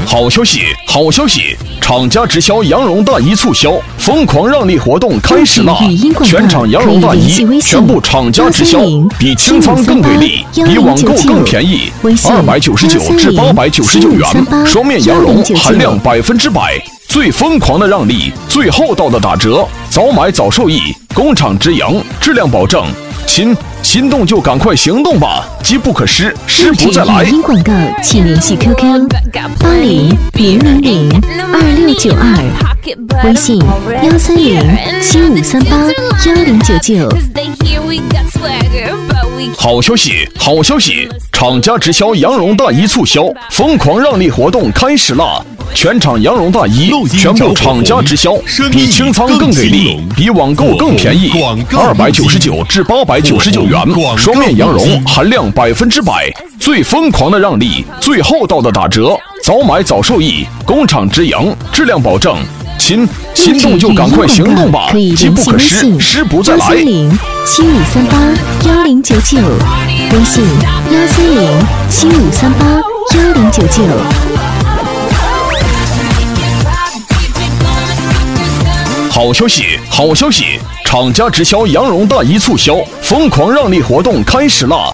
好消息，好消息！厂家直销羊绒大衣促销，疯狂让利活动开始啦！全场羊绒大衣全部厂家直销，比清仓更给力，比网购更便宜，299至899元，双面羊绒含量100%，最疯狂的让利，最厚道的打折，早买早受益，工厂直营，质量保证。心动就赶快行动吧，机不可失，失不再来。 语音广告，请联系 QQ80002692，微信13075381099。 好消息，好消息！厂家直销羊绒大衣促销，疯狂让利活动开始啦！全场羊绒大衣全部厂家直销，比清仓更给力，比网购更便宜，299至899元，双面羊绒含量100%，最疯狂的让利，最厚道的打折，早买早受益，工厂直营，质量保证。心动就赶快行动吧，机不可失，失不再来。 13075381099，微信13075381099。 好消息，好消息！厂家直销羊绒大衣促销，疯狂让利活动开始啦！